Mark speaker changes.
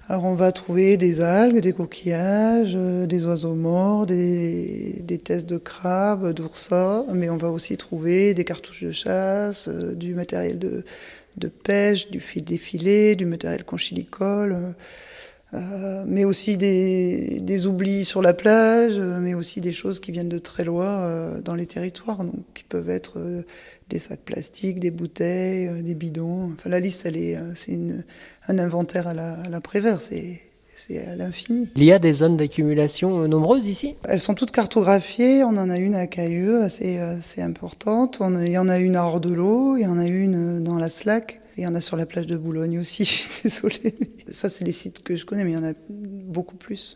Speaker 1: Alors on va trouver des algues, des coquillages, des oiseaux morts, des têtes de crabes, d'oursins, mais on va aussi trouver des cartouches de chasse, du matériel de pêche, des filets, du matériel conchylicole, mais aussi des oublis sur la plage, mais aussi des choses qui viennent de très loin dans les territoires, donc qui peuvent être des sacs plastiques, des bouteilles, des bidons. Enfin, la liste, c'est un inventaire à la Prévert, c'est à l'infini.
Speaker 2: Il y a des zones d'accumulation nombreuses ici ?
Speaker 1: Elles sont toutes cartographiées. On en a une à Cailleux, assez importante. Il y en a une à Ordelot, il y en a une dans la Slack. Il y en a sur la plage de Boulogne aussi, je suis désolée. Ça, c'est les sites que je connais, mais il y en a beaucoup plus.